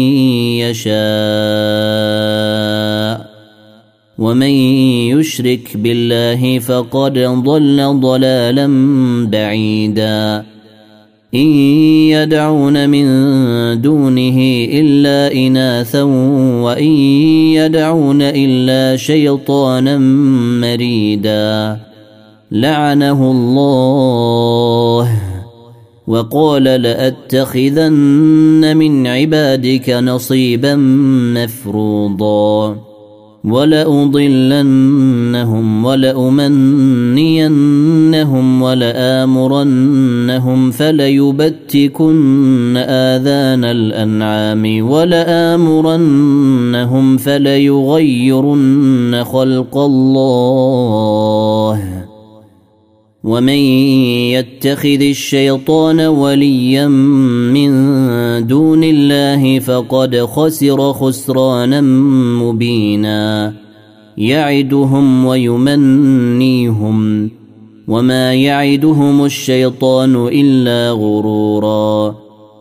يشاء ومن يشرك بالله فقد ضل ضلالا بعيدا إن يدعون من دونه إلا إناثا وإن يدعون إلا شيطانا مريدا لعنه الله وقال لأتخذن من عبادك نصيبا مفروضا ولأضلنهم ولأمنينهم ولآمرنهم فليبتكن آذان الأنعام ولآمرنهم فليغيرن خلق الله ومن يتخذ الشيطان وليا من دون الله فقد خسر خسرانا مبينا يعدهم ويمنيهم وما يعدهم الشيطان إلا غرورا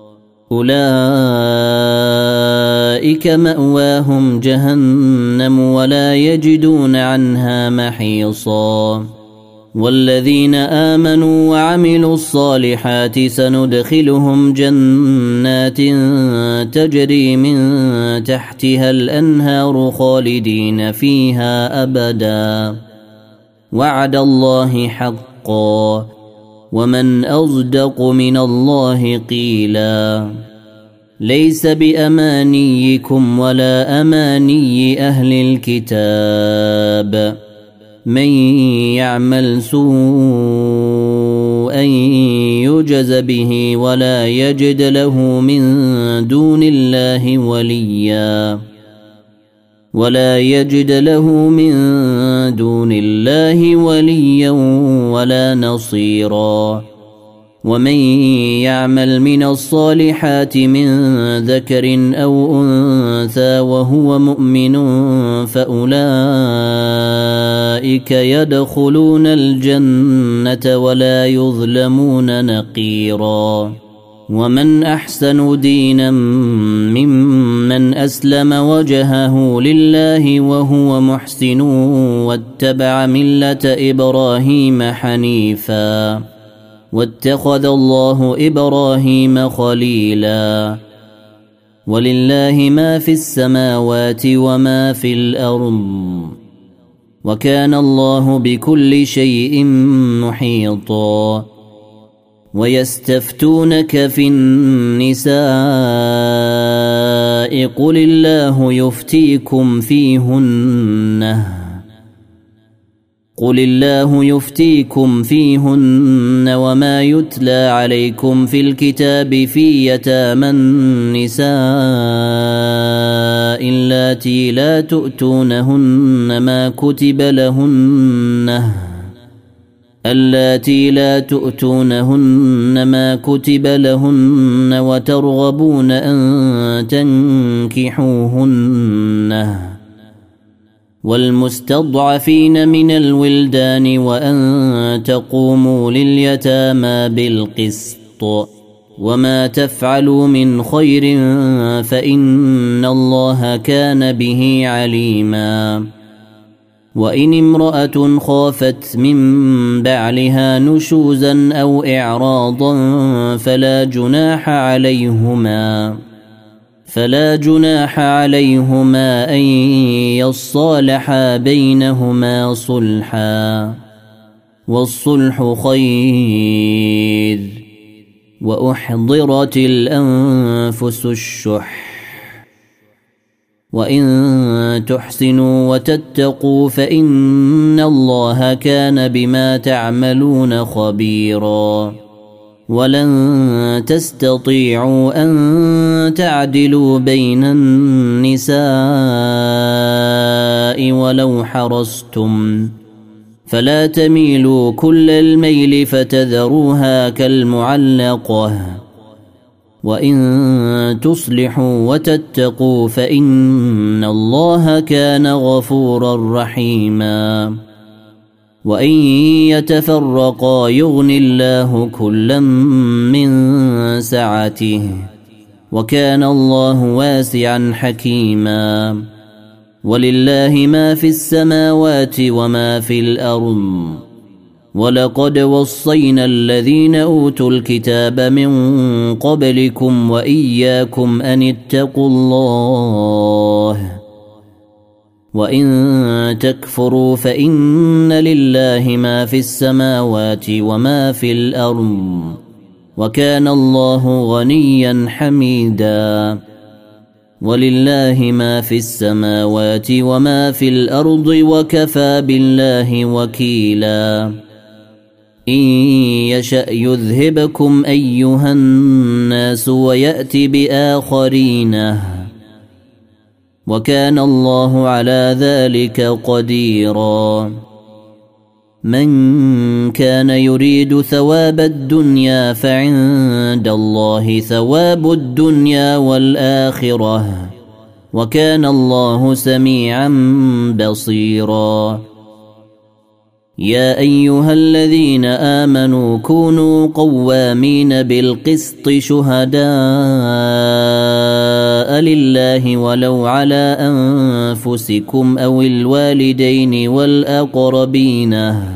أولئك مأواهم جهنم ولا يجدون عنها محيصا والذين آمنوا وعملوا الصالحات سندخلهم جنات تجري من تحتها الأنهار خالدين فيها أبدا وعد الله حقا ومن أصدق من الله قيلا ليس بأمانيكم ولا أماني أهل الكتاب من يعمل سوءا يجز به ولا يجد له من دون الله وليا ولا نصيرا ومن يعمل من الصالحات من ذكر أو أنثى وهو مؤمن فأولئك يدخلون الجنة ولا يظلمون نقيرا ومن أحسن دينا ممن أسلم وجهه لله وهو محسن واتبع ملة إبراهيم حنيفا واتخذ الله إبراهيم خليلا ولله ما في السماوات وما في الأرض وكان الله بكل شيء محيطا ويستفتونك في النساء قل الله يفتيكم فيهن وما يتلى عليكم في الكتاب في يتامى النساء اللاتي لا تؤتونهن ما كتب لهن وترغبون أن تنكحوهن والمستضعفين من الولدان وأن تقوموا لليتامى بالقسط وما تفعلوا من خير فإن الله كان به عليما وإن امرأة خافت من بعلها نشوزا أو إعراضا فلا جناح عليهما أن يصالحا بينهما صلحا والصلح خير وأحضرت الأنفس الشح وإن تحسنوا وتتقوا فإن الله كان بما تعملون خبيرا ولن تستطيعوا أن تعدلوا بين النساء ولو حرصتم فلا تميلوا كل الميل فتذروها كالمعلقة وإن تصلحوا وتتقوا فإن الله كان غفورا رحيما وإن يتفرقا يغن الله كلا من سعته وكان الله واسعا حكيما ولله ما في السماوات وما في الأرض ولقد وصينا الذين أوتوا الكتاب من قبلكم وإياكم أن اتقوا الله وإن تكفروا فإن لله ما في السماوات وما في الأرض وكان الله غنيا حميدا ولله ما في السماوات وما في الأرض وكفى بالله وكيلا إن يشأ يذهبكم أيها الناس ويأتي بآخرين وكان الله على ذلك قديرا من كان يريد ثواب الدنيا فعند الله ثواب الدنيا والآخرة وكان الله سميعا بصيرا يا أيها الذين آمنوا كونوا قوامين بالقسط شهداء لله ولو على أنفسكم أو الوالدين والأقربين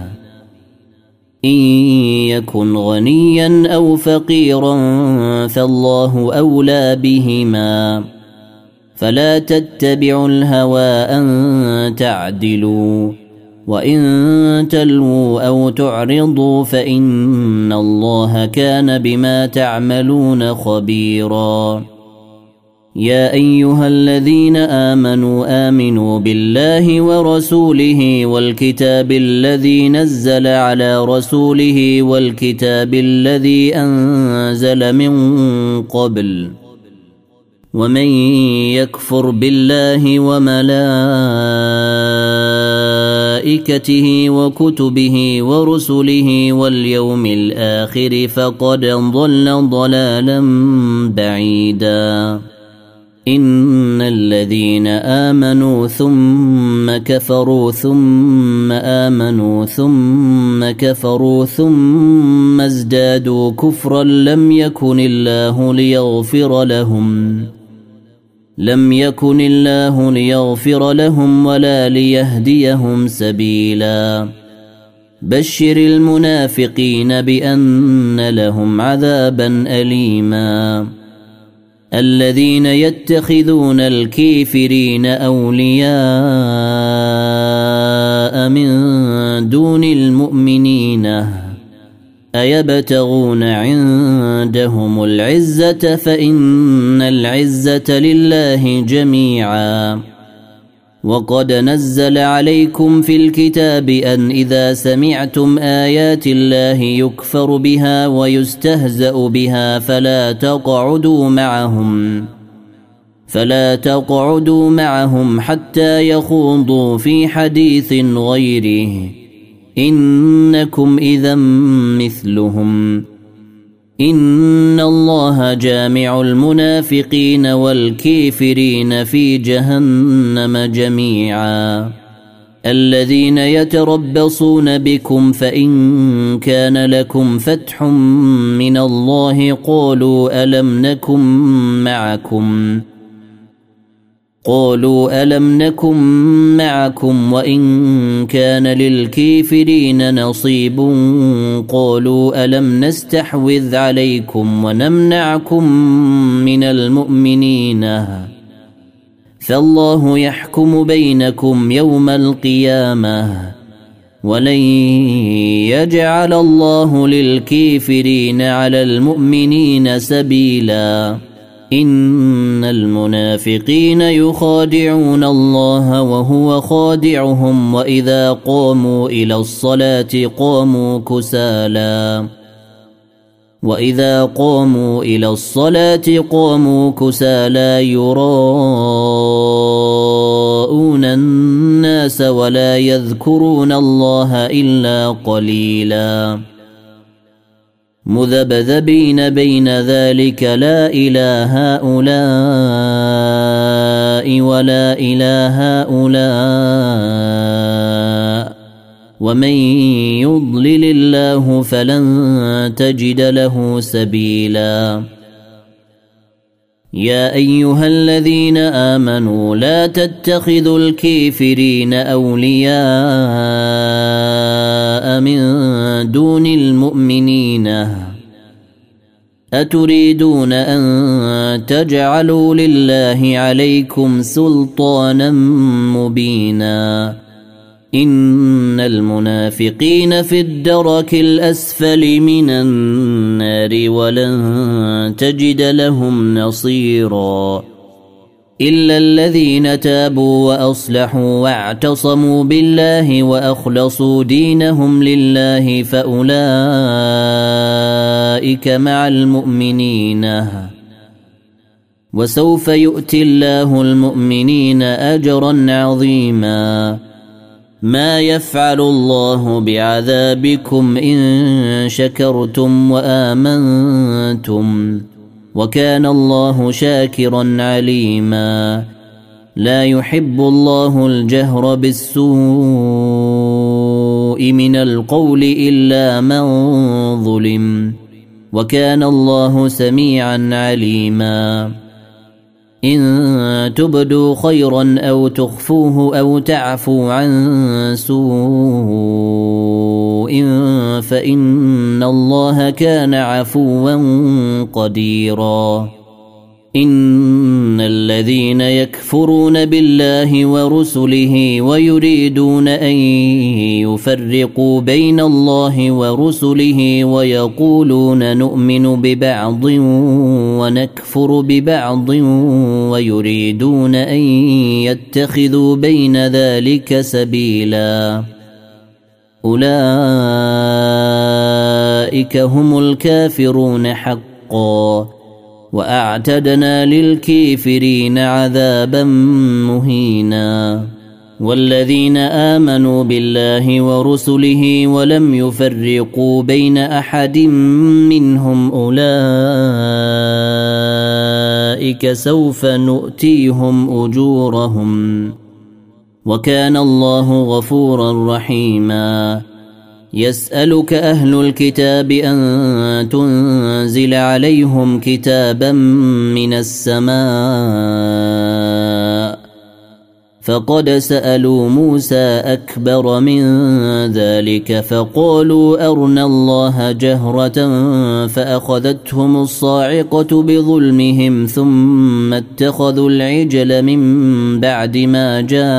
إن يكن غنيا أو فقيرا فالله أولى بهما فلا تتبعوا الهوى أن تعدلوا وإن تلووا أو تعرضوا فإن الله كان بما تعملون خبيرا يا أيها الذين آمنوا بالله ورسوله والكتاب الذي نزل على رسوله والكتاب الذي أنزل من قبل ومن يكفر بالله وملائكته وكتبه ورسله واليوم الآخر فقد ضل ضلالا بعيدا إن الذين آمنوا ثم كفروا ثم آمنوا ثم كفروا ثم ازدادوا كفرا لم يكن الله ليغفر لهم ولا ليهديهم سبيلا بشر المنافقين بأن لهم عذابا أليما الذين يتخذون الكافرين أولياء من دون المؤمنين أيبتغون عندهم العزة فإن العزة لله جميعا وقد نزل عليكم في الكتاب أن إذا سمعتم آيات الله يكفر بها ويستهزأ بها فلا تقعدوا معهم حتى يخوضوا في حديث غيره إنكم إذا مثلهم إن الله جامع المنافقين والكافرين في جهنم جميعا الذين يتربصون بكم فإن كان لكم فتح من الله قالوا ألم نكن معكم وإن كان للكافرين نصيب قالوا ألم نستحوذ عليكم ونمنعكم من المؤمنين فالله يحكم بينكم يوم القيامة ولن يجعل الله للكافرين على المؤمنين سبيلا إن المنافقين يخادعون الله وهو خادعهم وإذا قاموا إلى الصلاة قاموا كسالى يراءون الناس ولا يذكرون الله إلا قليلا مذبذبين بين ذلك لا إلى هؤلاء ولا إلى هؤلاء ومن يضلل الله فلن تجد له سبيلا يا أيها الذين آمنوا لا تتخذوا الكافرين أولياء من دون المؤمنين أتريدون أن تجعلوا لله عليكم سلطانا مبينا إن المنافقين في الدرك الأسفل من النار ولن تجد لهم نصيرا إلا الذين تابوا وأصلحوا واعتصموا بالله وأخلصوا دينهم لله فأولئك مع المؤمنين وسوف يؤتي الله المؤمنين أجرا عظيما ما يفعل الله بعذابكم إن شكرتم وآمنتم وكان الله شاكرا عليما لا يحب الله الجهر بالسوء من القول إلا من ظلم وكان الله سميعا عليما إن تبدوا خيرا أو تخفوه أو تعفوا عن سوء فإن الله كان عفوا قديرا إن الذين يكفرون بالله ورسله ويريدون أن يفرقوا بين الله ورسله ويقولون نؤمن ببعض ونكفر ببعض ويريدون أن يتخذوا بين ذلك سبيلا أولئك هم الكافرون حقا وأعتدنا للكافرين عذابا مهينا والذين آمنوا بالله ورسله ولم يفرقوا بين أحد منهم أولئك سوف نؤتيهم أجورهم وكان الله غفورا رحيما يسألك أهل الكتاب أن تنزل عليهم كتابا من السماء فقد سألوا موسى أكبر من ذلك فقالوا أرنا الله جهرة فأخذتهم الصاعقة بظلمهم ثم اتخذوا العجل من بعد ما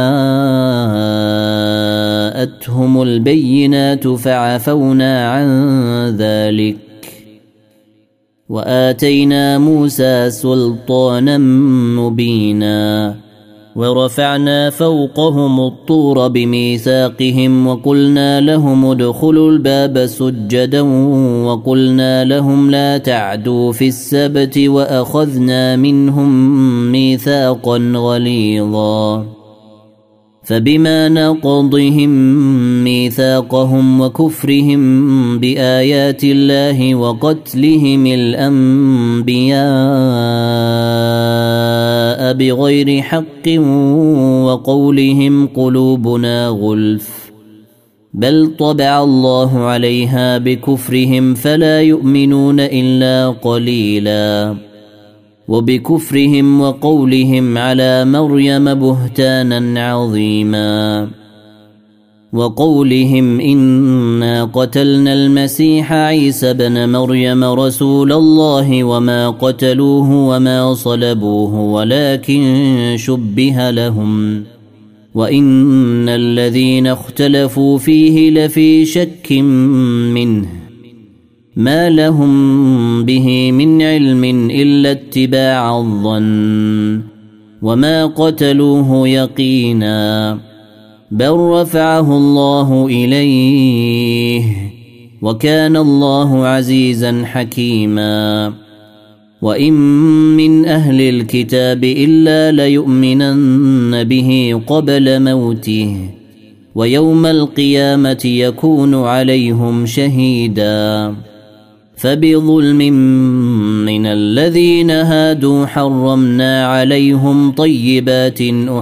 جاءتهم البينات فعفونا عن ذلك وآتينا موسى سلطانا مبينا ورفعنا فوقهم الطور بميثاقهم وقلنا لهم ادخلوا الباب سجدا وقلنا لهم لا تعدوا في السبت وأخذنا منهم ميثاقا غليظا فبما نقضهم ميثاقهم وكفرهم بآيات الله وقتلهم الأنبياء بغير حق وقولهم قلوبنا غلف بل طبع الله عليها بكفرهم فلا يؤمنون إلا قليلا وبكفرهم وقولهم على مريم بهتانا عظيما وقولهم إنا قتلنا المسيح عيسى بن مريم رسول الله وما قتلوه وما صلبوه ولكن شبه لهم وإن الذين اختلفوا فيه لفي شك منه ما لهم به من علم إلا اتباع الظن وما قتلوه يقينا بل رفعه الله إليه وكان الله عزيزا حكيما وإن من أهل الكتاب إلا ليؤمنن به قبل موته ويوم القيامة يكون عليهم شهيدا فبظلم من الذين هادوا حرمنا عليهم طيبات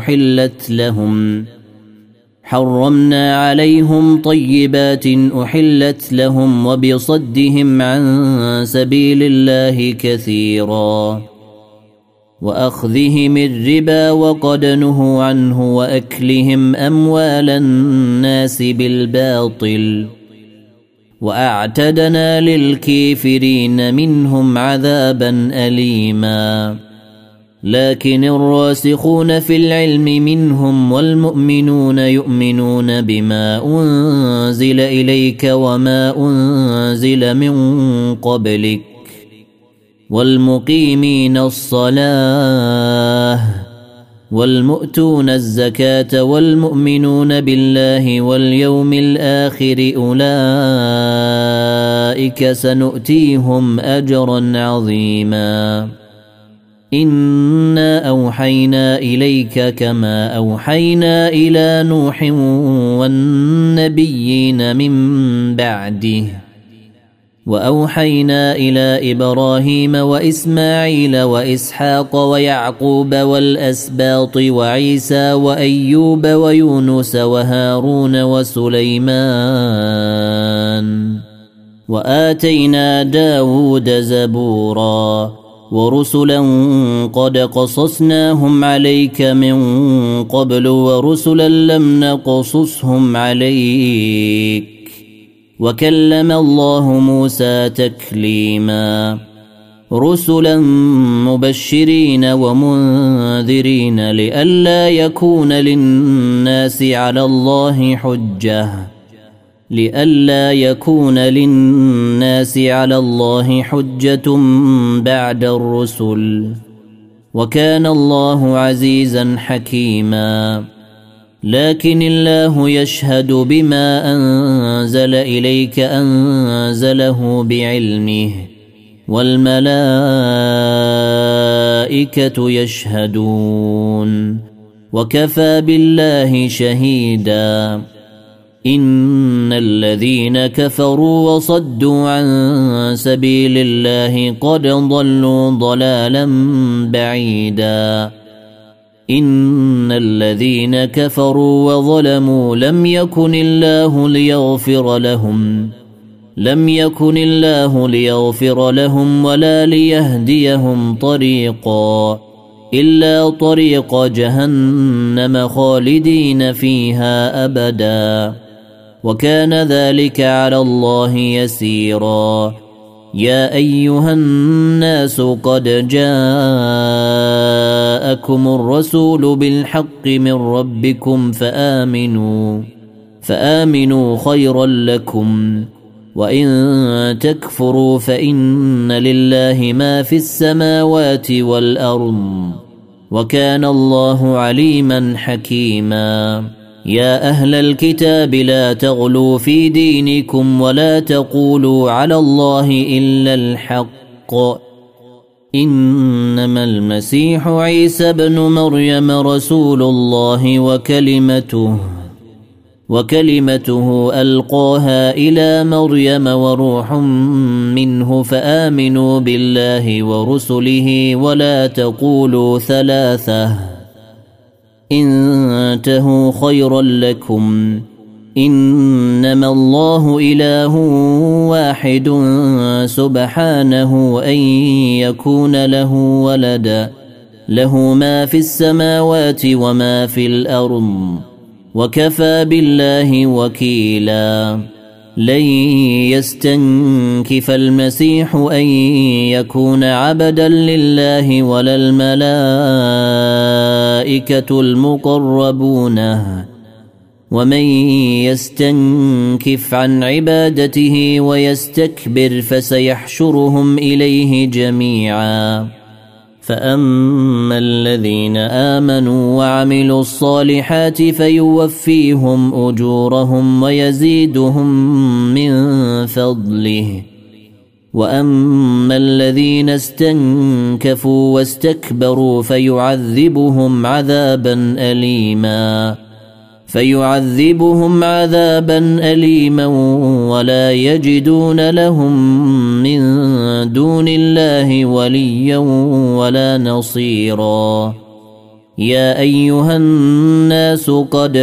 أحلت لهم وبصدهم عن سبيل الله كثيرا وأخذهم الربا وقد نهوا عنه وأكلهم أموال الناس بالباطل وأعتدنا للكافرين منهم عذابا أليما لكن الراسخون في العلم منهم والمؤمنون يؤمنون بما أنزل إليك وما أنزل من قبلك والمقيمين الصلاة والمؤتون الزكاة والمؤمنون بالله واليوم الآخر أولئك سنؤتيهم أجرا عظيما إنا أوحينا إليك كما أوحينا إلى نوح والنبيين من بعده وأوحينا إلى إبراهيم وإسماعيل وإسحاق ويعقوب والأسباط وعيسى وأيوب ويونس وهارون وسليمان وآتينا داود زبورا ورسلا قد قصصناهم عليك من قبل ورسلا لم نقصصهم عليك وكلم الله موسى تكليما رسلا مبشرين ومنذرين لئلا يكون للناس على الله حجة بعد الرسل وكان الله عزيزا حكيما لكن الله يشهد بما أنزل إليك أنزله بعلمه والملائكة يشهدون وكفى بالله شهيدا إن الذين كفروا وصدوا عن سبيل الله قد ضلوا ضلالا بعيدا إن الذين كفروا وظلموا لم يكن الله ليغفر لهم ولا ليهديهم طريقا إلا طريق جهنم خالدين فيها أبدا وكان ذلك على الله يسيرا يا أيها الناس قد جاءكم الرسول بالحق من ربكم فآمنوا خيرا لكم وإن تكفروا فإن لله ما في السماوات والأرض وكان الله عليما حكيما يا أهل الكتاب لا تغلوا في دينكم ولا تقولوا على الله إلا الحق إنما المسيح عيسى بن مريم رسول الله وكلمته ألقاها إلى مريم وروح منه فآمنوا بالله ورسله ولا تقولوا ثلاثة انتهوا خيرا لكم إنما الله إله واحد سبحانه أن يكون له ولد له ما في السماوات وما في الأرض وكفى بالله وكيلا لن يستنكف المسيح أن يكون عبدا لله ولا الملائكة المقربون ومن يستنكف عن عبادته ويستكبر فسيحشرهم إليه جميعا فأما الذين آمنوا وعملوا الصالحات فيوفيهم أجورهم ويزيدهم من فضله وأما الذين استنكفوا واستكبروا فيعذبهم عذابا أليما ولا يجدون لهم من دون الله وليا ولا نصيرا يا أيها الناس قد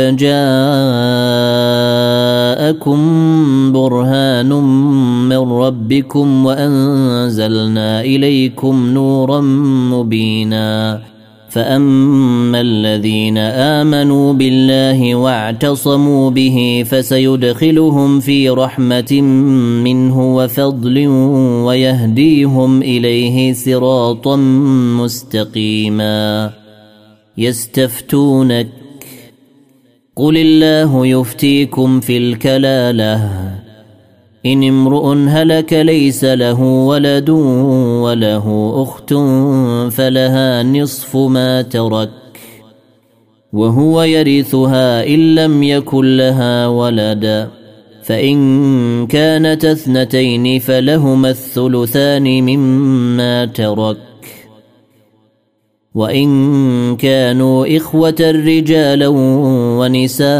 جاءكم برهان من ربكم وأنزلنا إليكم نورا مبينا فأما الذين آمنوا بالله واعتصموا به فسيدخلهم في رحمة منه وفضل ويهديهم إليه صراطا مستقيما يستفتونك قل الله يفتيكم في الكلالة إن امرؤ هلك ليس له ولد وله أخت فلها نصف ما ترك وهو يرثها إن لم يكن لها ولد فإن كانت اثنتين فلهما الثلثان مما ترك وإن كانوا إخوة رجالا ونساء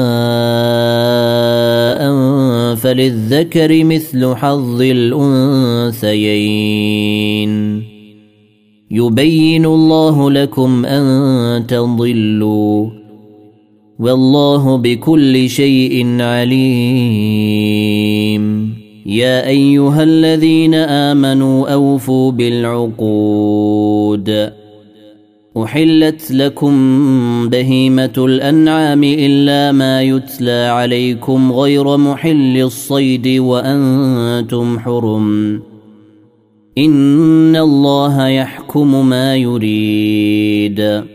فللذكر مثل حظ الأنثيين يبين الله لكم أن تضلوا والله بكل شيء عليم. يا أيها الذين آمنوا أوفوا بالعقود. أحلت لكم بهيمة الأنعام إلا ما يتلى عليكم غير محل الصيد وأنتم حرم. إن الله يحكم ما يريد.